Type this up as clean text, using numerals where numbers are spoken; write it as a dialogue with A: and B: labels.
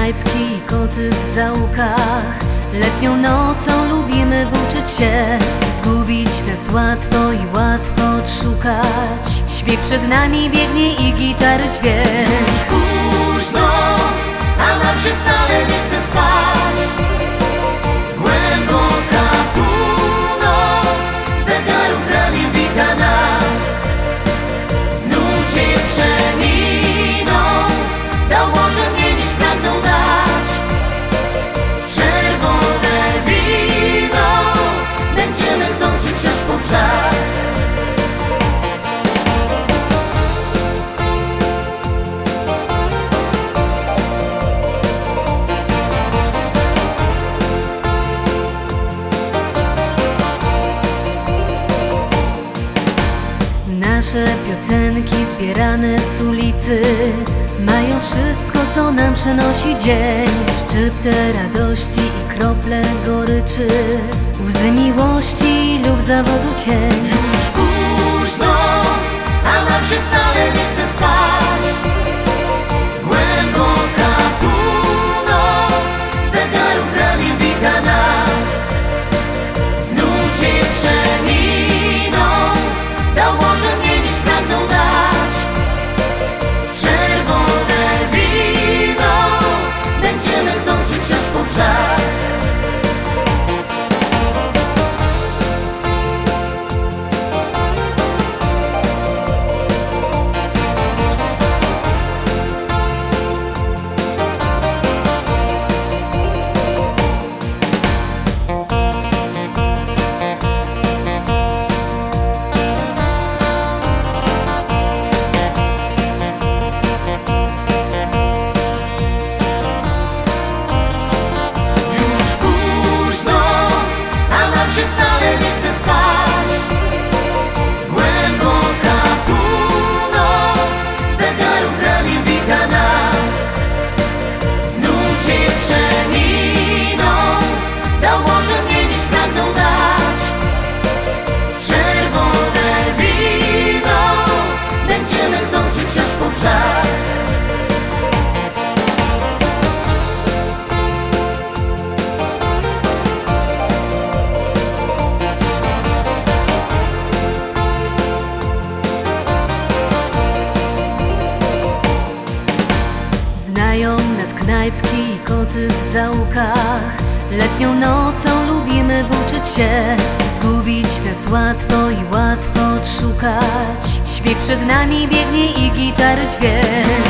A: knajpki i koty w zaułkach. Letnią nocą lubimy włóczyć się, zgubić nas łatwo i łatwo odszukać. Śpieg przed nami biegnie i gitary dźwięk.
B: Już późno, a nam się wcale nie chce spać. Głęboka północ, zegarów ramię wita nas. Znów dzień przeminął, dał może mniej niż pragną dać. Czerwone wino, będziemy sączyć aż po brzask.
A: Nasze piosenki zbierane z ulicy mają wszystko, co nam przynosi dzień. Szczyptę radości i krople goryczy, łzy miłości lub zawodu cień.
B: Już późno, a nam się wcale nie chce spać. Głęboka północ, zegarów ramię wita nas. Znów dzień przeminął, dał może mniej niż pragną dać. Czerwone wino, będziemy sączyć aż po brzask. Wcale nie chce spać. Głęboka północ, zegarów ramię wita nas. Znów dzień przeminął, dał może mniej niż pragną dać. Czerwone wino, będziemy sączyć aż po brzask.
A: Znają nas knajpki i koty w zaułkach. Letnią nocą lubimy włóczyć się, zgubić nas łatwo i łatwo odszukać. Śpieg przed nami biegnie i gitary dźwięk.